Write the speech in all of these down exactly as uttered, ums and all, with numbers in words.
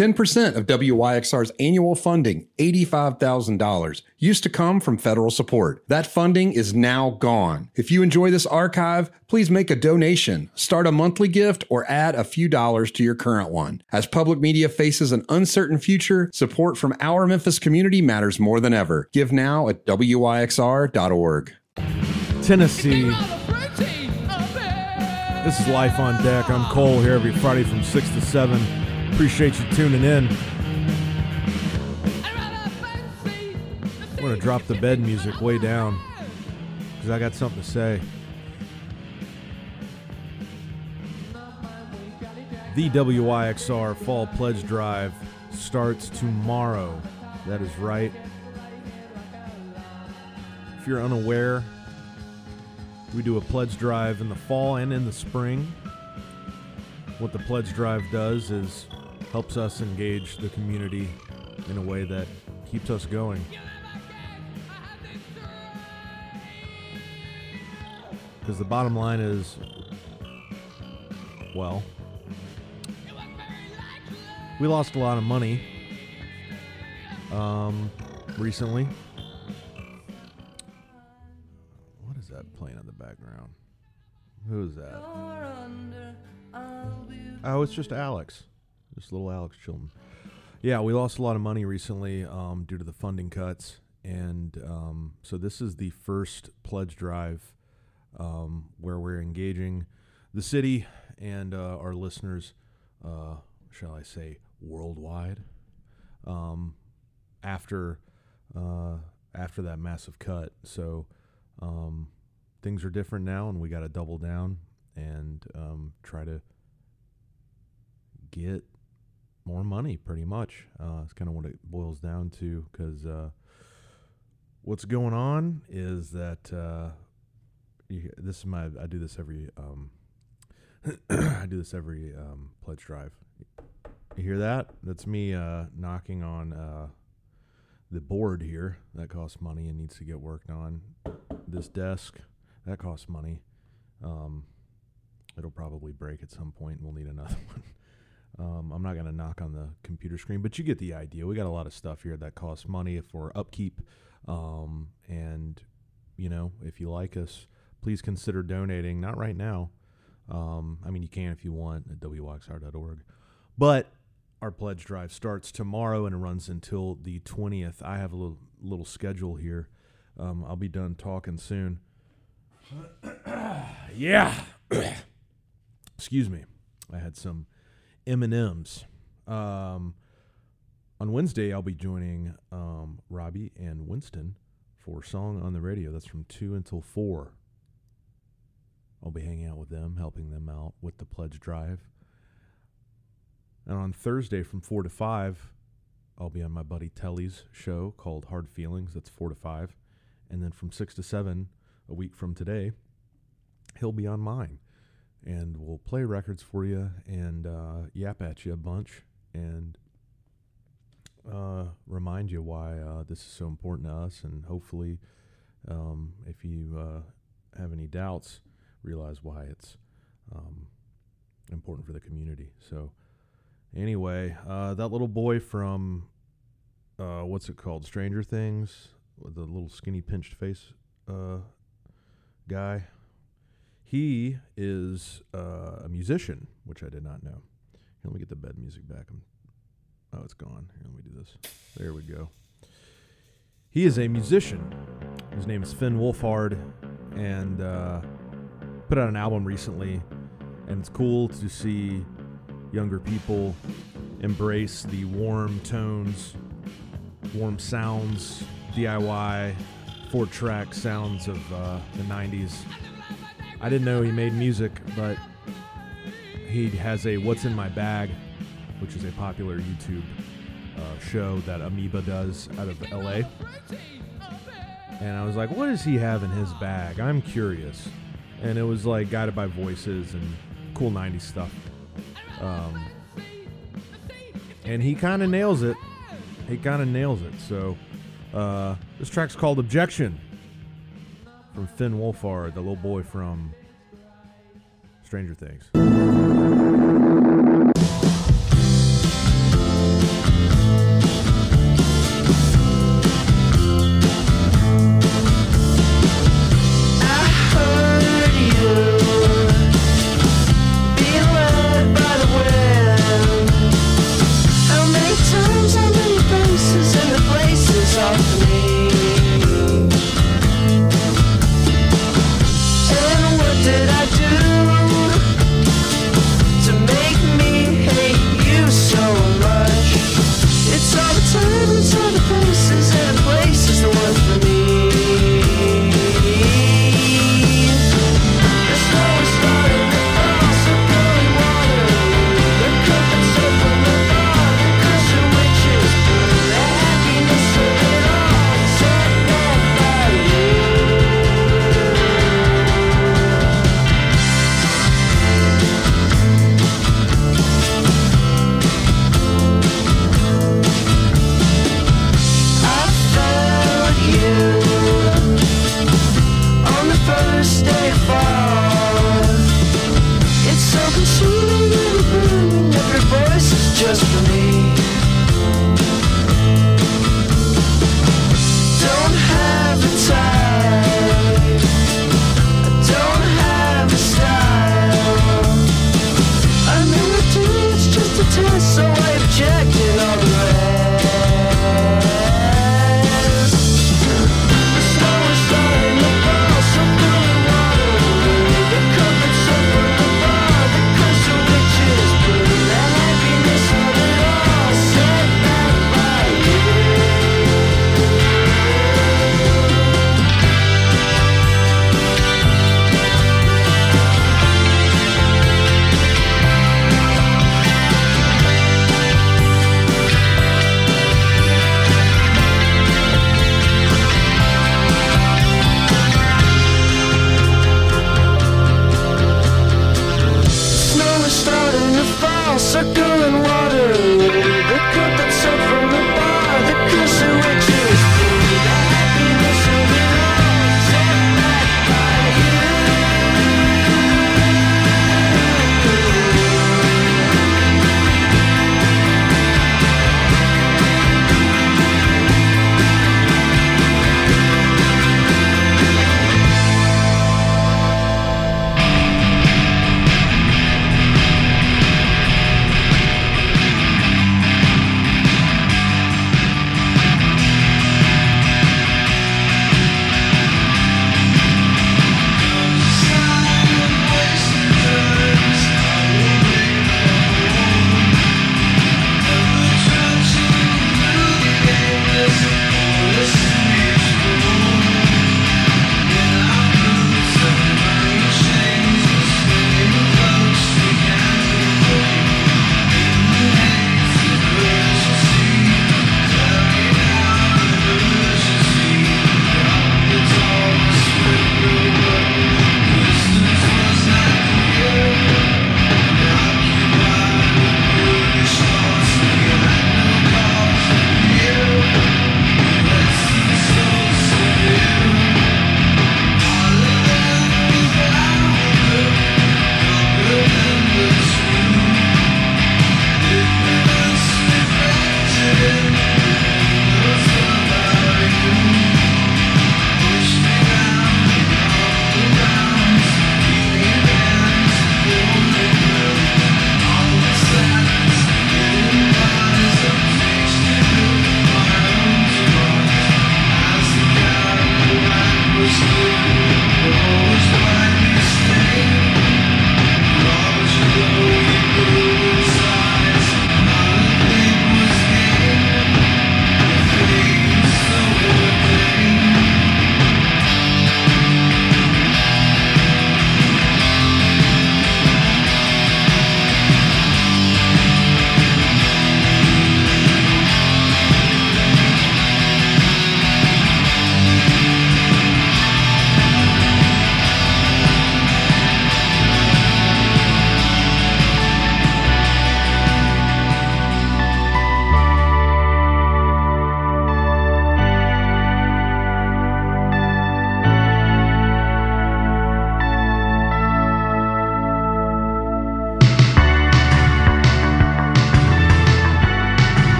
ten percent of W Y X R's annual funding, eighty-five thousand dollars, used to come from federal support. That funding is now gone. If you enjoy this archive, please make a donation, start a monthly gift, or add a few dollars to your current one. As public media faces an uncertain future, support from our Memphis community matters more than ever. Give now at W Y X R dot org. Tennessee. This is Life on Deck. I'm Cole here every Friday from six to seven. Appreciate you tuning in. I'm going to drop the bed music way down because I got something to say. The W Y X R Fall Pledge Drive starts tomorrow. That is right. If you're unaware, we do a pledge drive in the fall and in the spring. What the pledge drive does is helps us engage the community in a way that keeps us going. Because the bottom line is, well, we lost a lot of money um, recently. Playing in the background. Who is that? Oh, it's just Alex. Just little Alex Chilton. Yeah, we lost a lot of money recently um, due to the funding cuts. And um, so this is the first pledge drive um, where we're engaging the city and uh, our listeners, uh, shall I say, worldwide, um, after uh, after that massive cut. So um, things are different now, and we got to double down and um, try to get more money, pretty much. Uh, it's kind of what it boils down to, because uh, what's going on is that uh, you, this is my. I do this every. Um, I do this every um, pledge drive. You hear that? That's me uh, knocking on uh, the board here. That costs money and needs to get worked on. This desk. That costs money. Um, it'll probably break at some point, and we'll need another one. Um, I'm not going to knock on the computer screen, but you get the idea. We got a lot of stuff here that costs money for upkeep. Um, and, you know, if you like us, please consider donating. Not right now. Um, I mean, you can if you want at W Y X R dot org. But our pledge drive starts tomorrow and it runs until the twentieth. I have a little, little schedule here. Um, I'll be done talking soon. Yeah. Excuse me. I had some M and M's. Um, on Wednesday, I'll be joining um, Robbie and Winston for Song on the Radio. That's from two until four. I'll be hanging out with them, helping them out with the pledge drive. And on Thursday from four to five, I'll be on my buddy Telly's show called Hard Feelings. That's four to five. And then from six to seven, a week from today, he'll be on mine, and we'll play records for you and uh, yap at you a bunch and uh, remind you why uh, this is so important to us. And hopefully, um, if you uh, have any doubts, realize why it's um, important for the community. So anyway, uh, that little boy from, uh, what's it called, Stranger Things, with the little skinny pinched face uh guy, he is uh, a musician, which I did not know. Here, let me get the bed music back. I'm, oh, it's gone. Here, let me do this. There we go. He is a musician. His name is Finn Wolfhard, and uh, put out an album recently, and it's cool to see younger people embrace the warm tones, warm sounds, D I Y, four-track sounds of uh, the nineties. I didn't know he made music, but he has a What's in My Bag, which is a popular YouTube uh, show that Amoeba does out of L A. And I was like, what does he have in his bag? I'm curious. And it was like guided by voices and cool nineties stuff. Um, and he kind of nails it. He kind of nails it. So uh, this track's called Objection from Finn Wolfhard, the little boy from Stranger Things.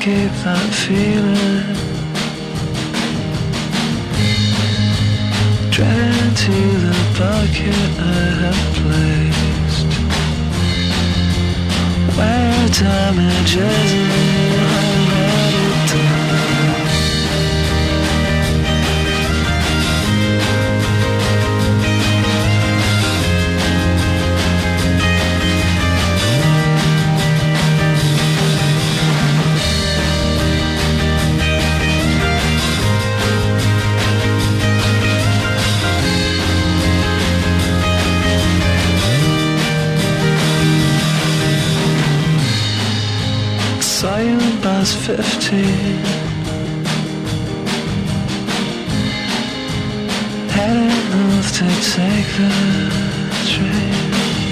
escape that feeling. Dread into the bucket I have placed, where damage isn't already done. Saw you when I was fifteen, heading north to take the train.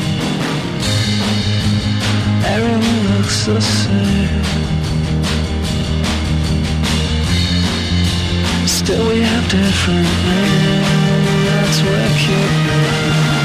Everyone looks the same, still we have different names. That's wicked now.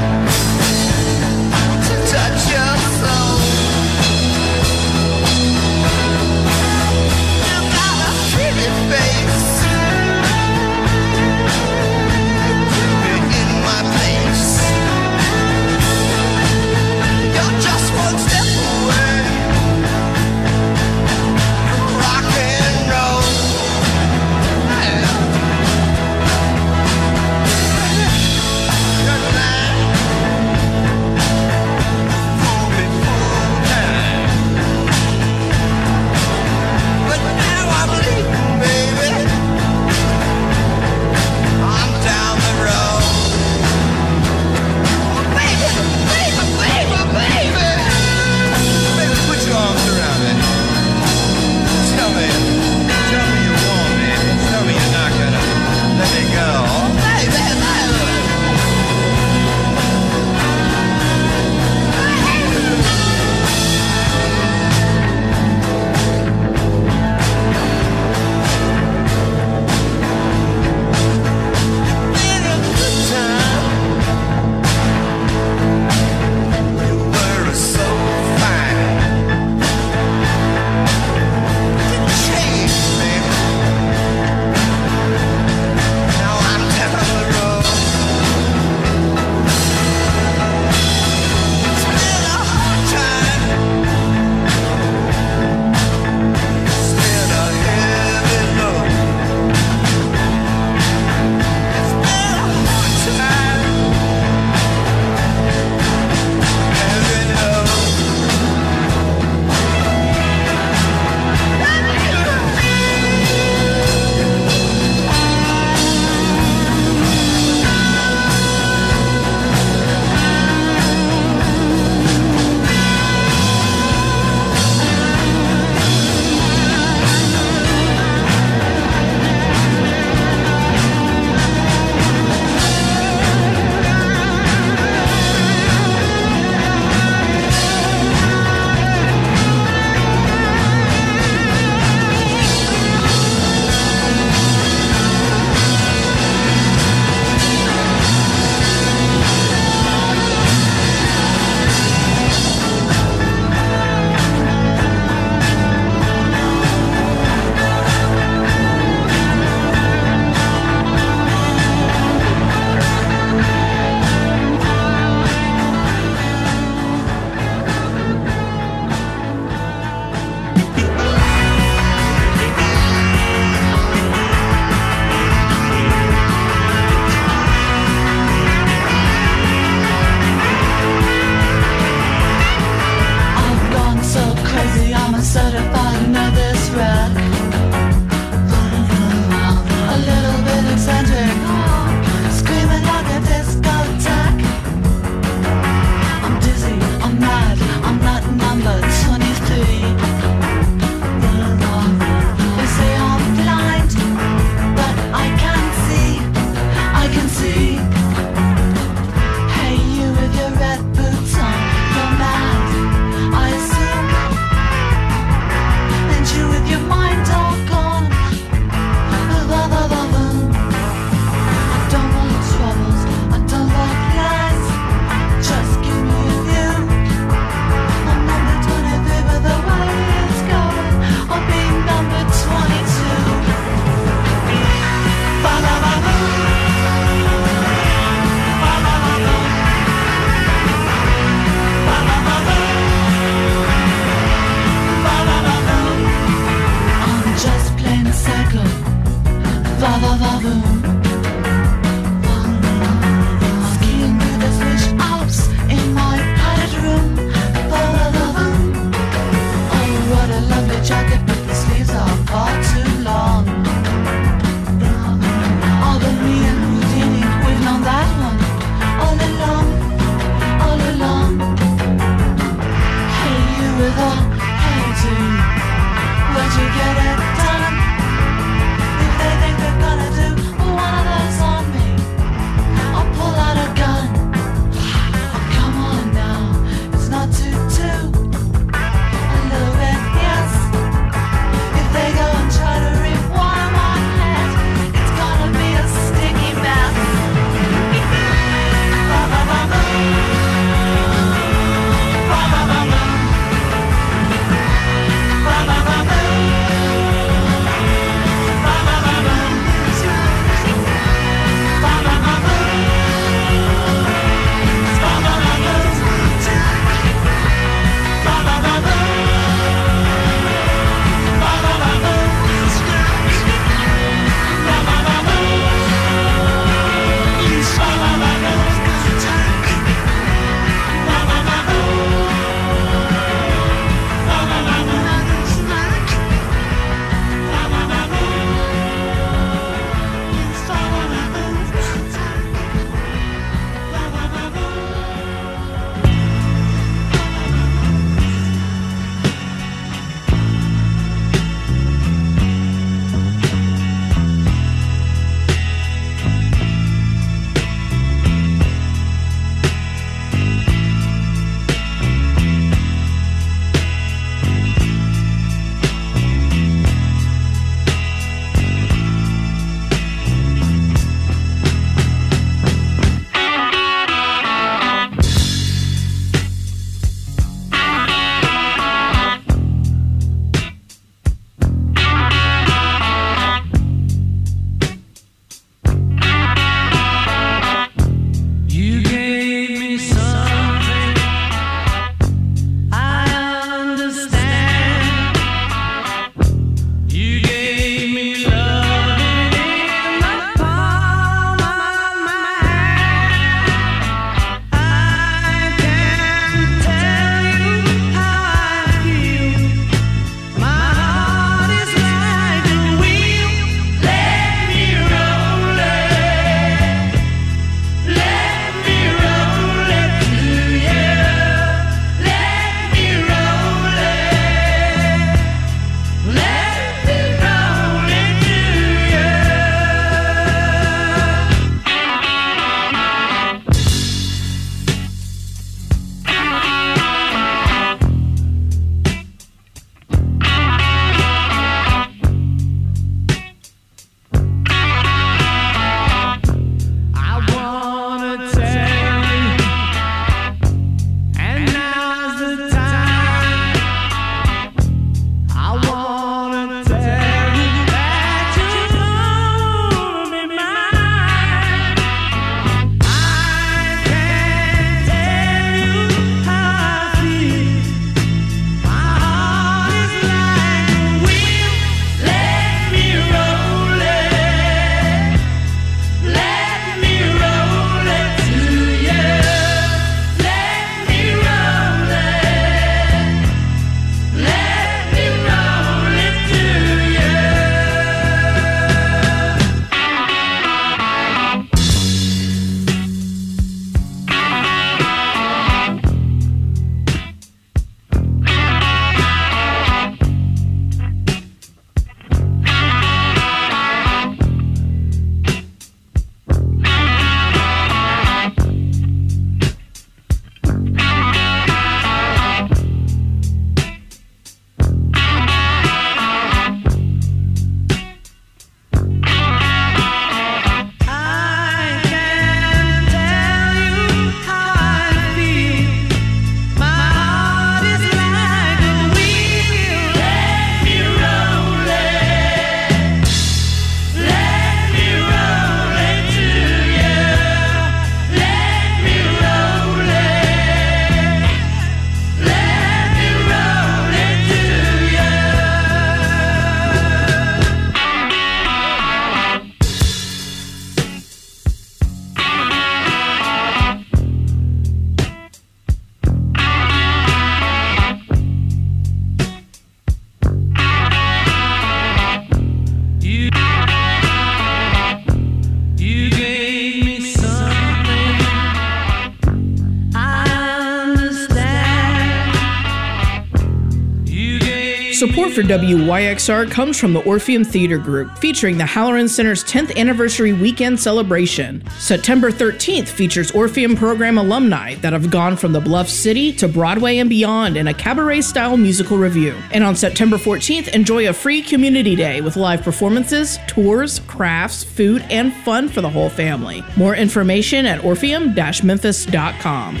Support for W Y X R comes from the Orpheum Theater Group, featuring the Halloran Center's tenth anniversary weekend celebration. September thirteenth features Orpheum program alumni that have gone from the Bluff City to Broadway and beyond in a cabaret-style musical review. And on September fourteenth, enjoy a free community day with live performances, tours, crafts, food, and fun for the whole family. More information at orpheum dash memphis dot com.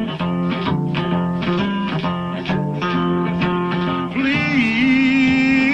Please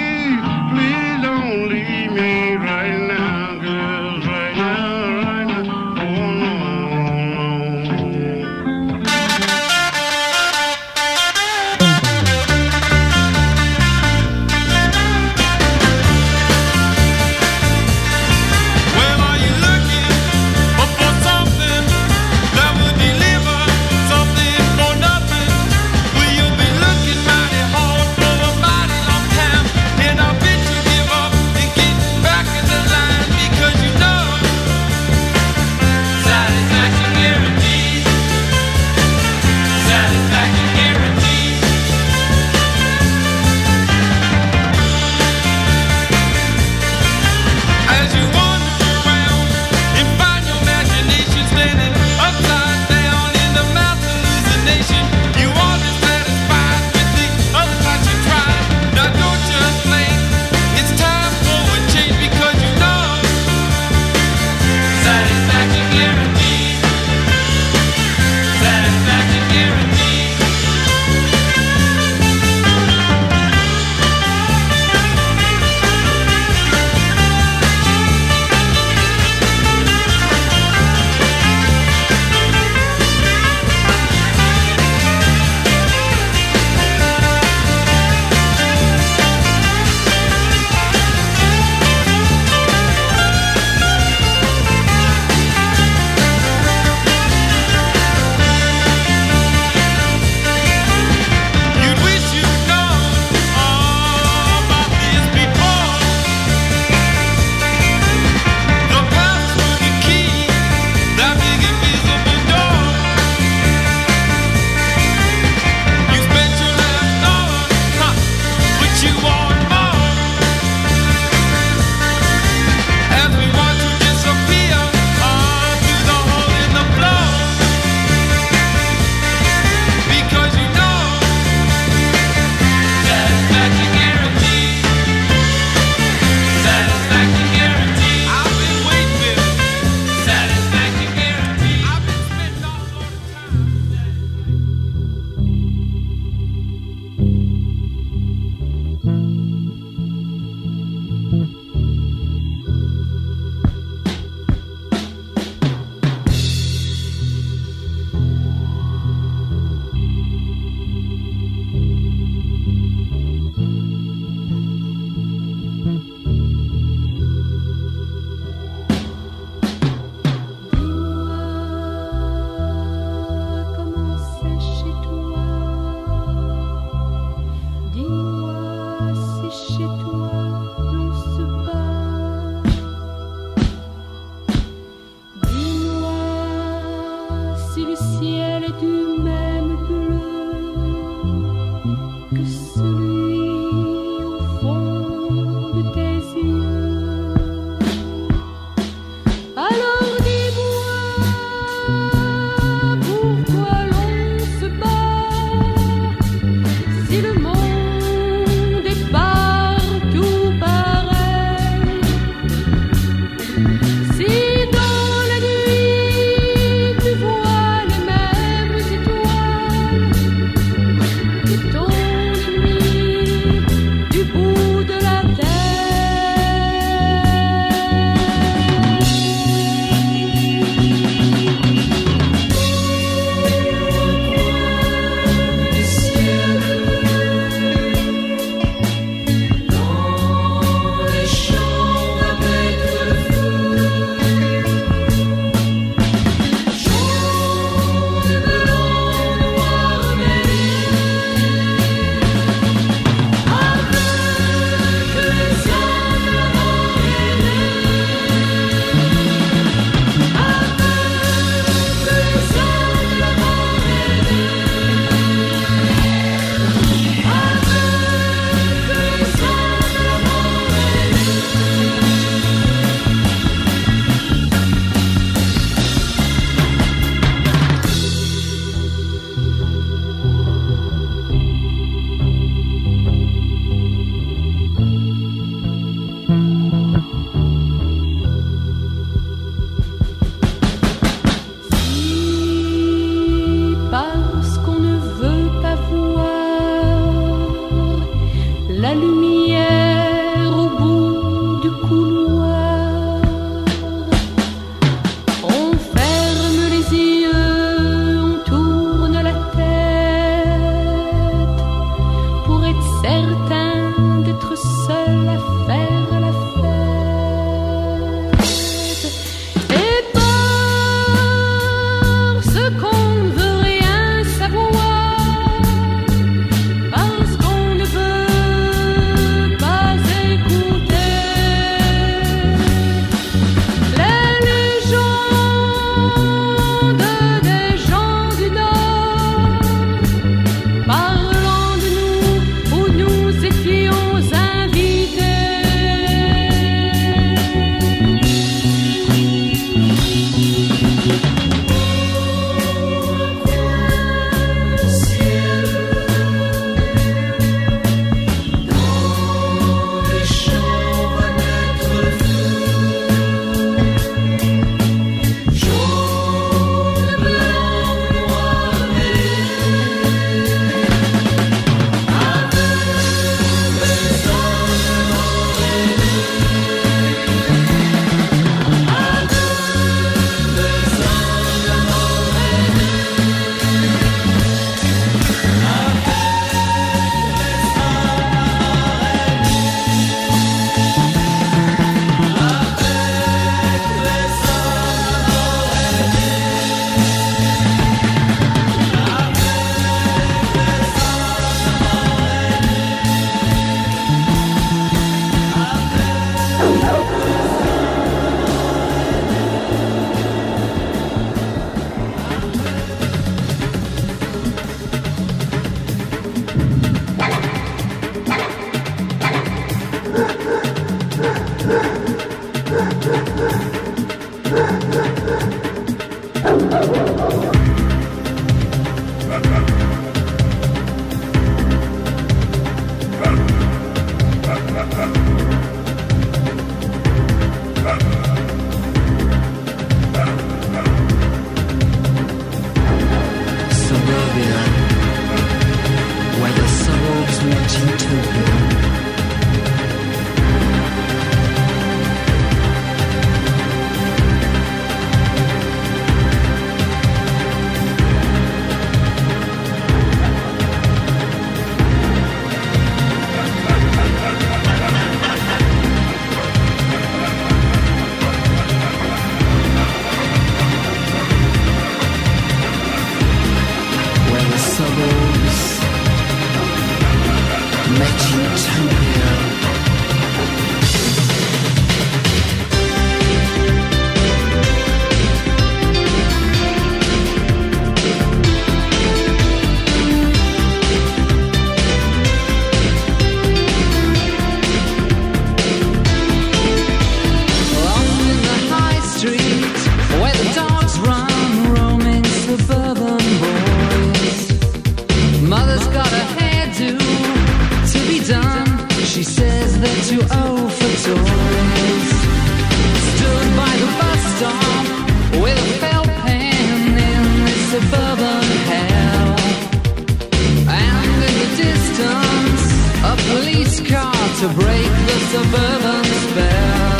She says they're too old for toys. Stood by the bus stop with a felt pen in this suburban hell. And in the distance, a police car to break the suburban spell.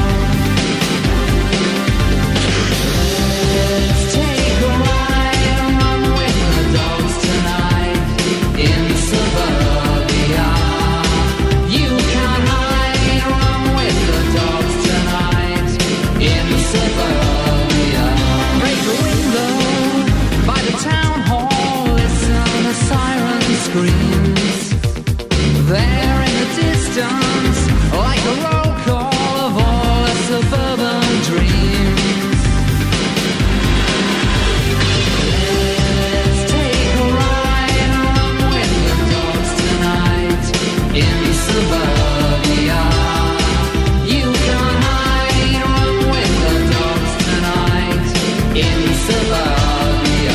Let's take a ride and run with the dogs tonight in suburbia. You can't hide, run with the dogs tonight in suburbia. Break a window by the town hall, listen to siren screams. There in the distance, like a roll call of all the suburban dreams. Let's take a ride and run with the dogs tonight in suburbia. You can hide, run with the dogs tonight in suburbia.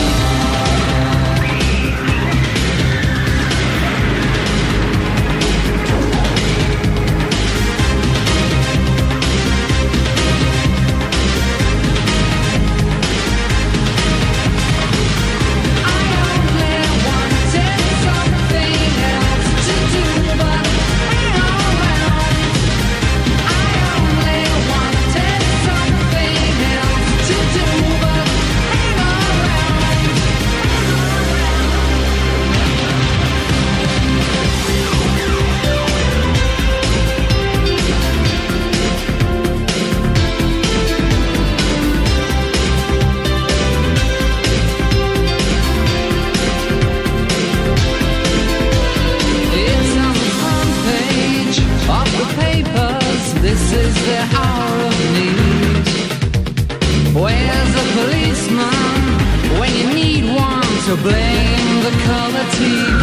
This is the hour of need. Where's the policeman when you need one to blame the color T V?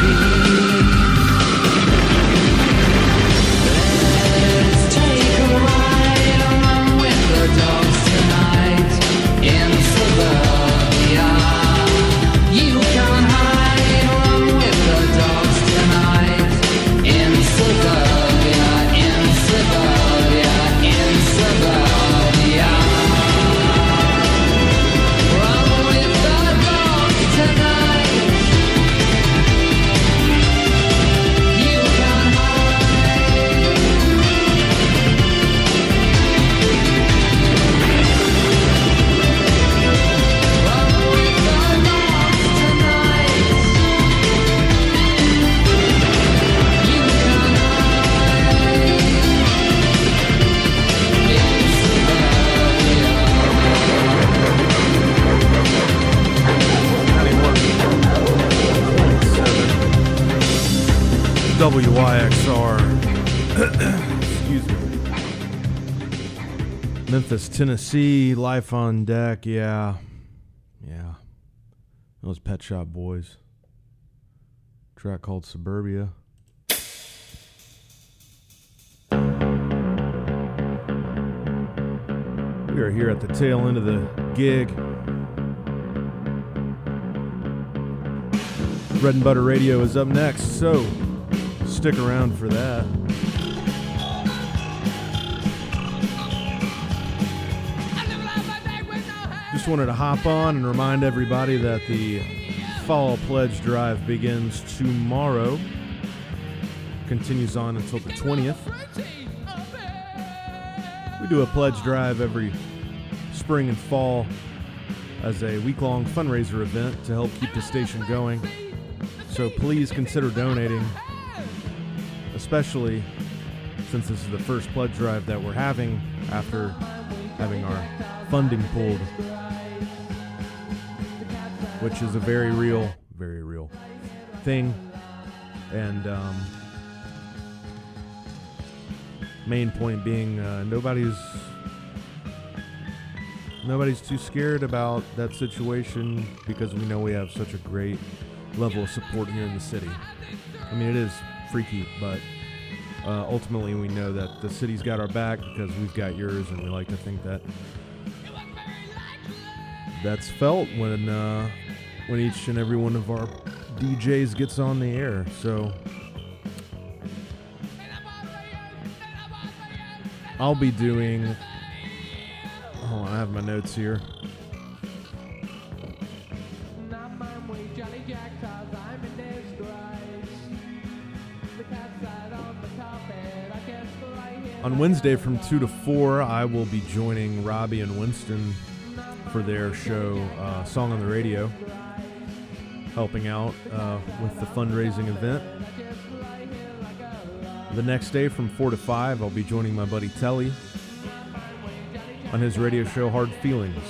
Let's take a ride and run with the dogs tonight in suburbia. You can hide, run with the dogs tonight in suburbia, in suburbia. In suburbia, run with the dogs tonight. You can hide. Run with the dogs tonight. You can hide. W Y X R. Excuse me. Memphis, Tennessee, Life on Deck. Yeah. Yeah. Those Pet Shop Boys. Track called Suburbia. We are here at the tail end of the gig. Bread and Butter Radio is up next, so stick around for that. Just wanted to hop on and remind everybody that the Fall Pledge Drive begins tomorrow. Continues on until the twentieth. We do a pledge drive every spring and fall as a week-long fundraiser event to help keep the station going. So please consider donating, especially since this is the first pledge drive that we're having after having our funding pulled, which is a very real, very real thing. And um, main point being uh, nobody's nobody's too scared about that situation because we know we have such a great level of support here in the city. I mean, it is freaky, but uh, ultimately we know that the city's got our back because we've got yours, and we like to think that that's felt when uh, when each and every one of our D Js gets on the air. So I'll be doing. Hold on, I have my notes here. On Wednesday from two to four, I will be joining Robbie and Winston for their show, uh, Song on the Radio, helping out uh, with the fundraising event. The next day from four to five, I'll be joining my buddy Telly on his radio show, Hard Feelings,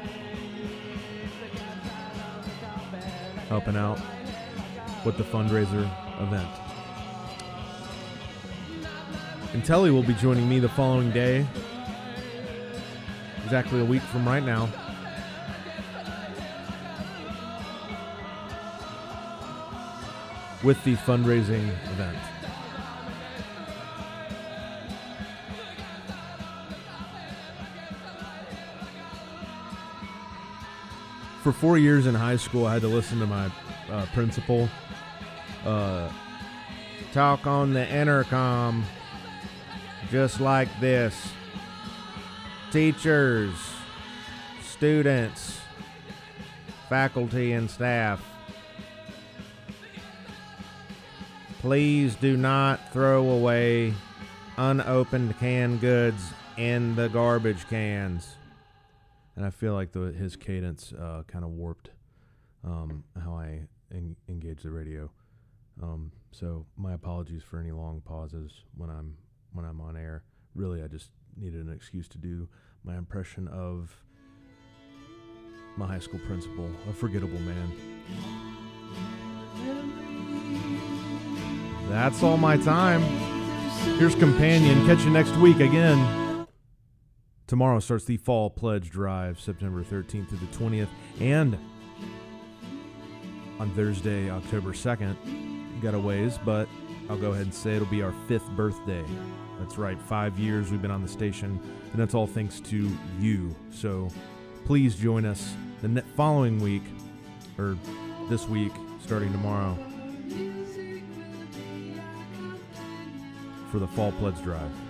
helping out with the fundraiser event. And Telly will be joining me the following day, exactly a week from right now, with the fundraising event. For four years in high school, I had to listen to my uh, principal uh, talk on the intercom just like this. Teachers, students, faculty, and staff, please do not throw away unopened canned goods in the garbage cans. And I feel like the, his cadence uh, kind of warped um, how I en- engage the radio. Um, so my apologies for any long pauses when I'm when I'm on air. Really, I just needed an excuse to do my impression of my high school principal, a forgettable man. That's all my time. Here's Companion. Catch you next week again. Tomorrow starts the Fall Pledge Drive, September thirteenth through the twentieth. And on Thursday, October second, got a ways, but I'll go ahead and say it'll be our fifth birthday. That's right, five years we've been on the station, and that's all thanks to you. So please join us the ne- following week, or this week, starting tomorrow, for the Fall Pledge Drive.